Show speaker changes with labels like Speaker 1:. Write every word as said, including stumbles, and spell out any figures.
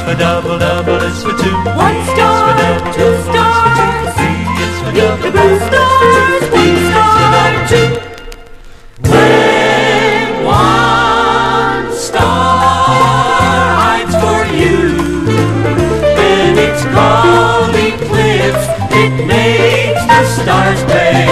Speaker 1: for double, double is for two.
Speaker 2: One star, two stars,
Speaker 1: Three is for
Speaker 2: meet
Speaker 1: double,
Speaker 2: the blue stars, one star, two. When one star hides for you, then it's called eclipse. It makes the stars play.